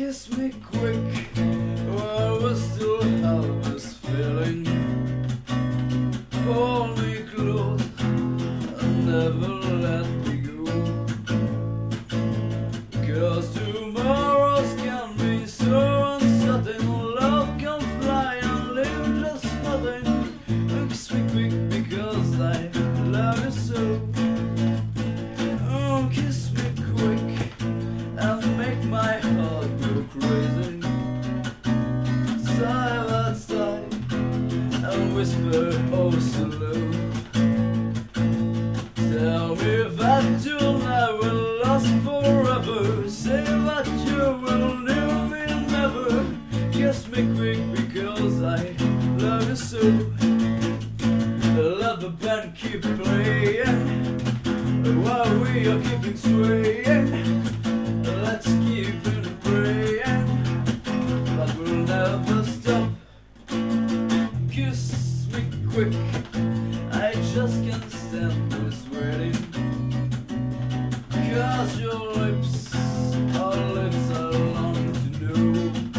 kiss me quick while we still have this feeling. Hold me close and never let me go, 'cause tomorrows can be so uncertain. Love can fly and leave just nothing. Kiss me quick because I love you so. Oh, kiss me quick and make my heart go crazy. Side by side and whisper oh so low. Tell me that tonight will last forever. Say that you will leave me never. Kiss me quick because I love you so. Let the band keep playing while we are keeping swaying. Let's keep it praying that we'll never stop. Kiss me quick, I just can't stand this waiting. 'Cause your lips are lips I long to know.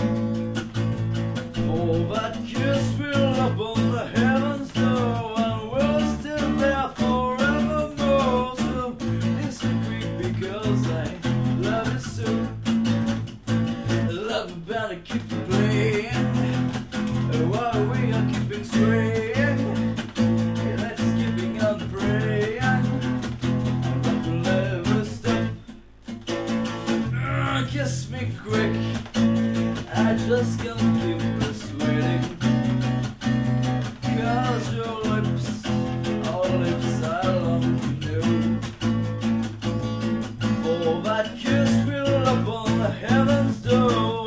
For that kiss will open the heavens door and we'll stay there forevermore. So kiss me quick because I love you so. Love better keep playing while we are keeping swaying. Let's keeping on praying that we'll never stop. Kiss me quick, I just can't keep this waiting. 'Cause your lips are lips I long to know. For that kiss will open the heavens door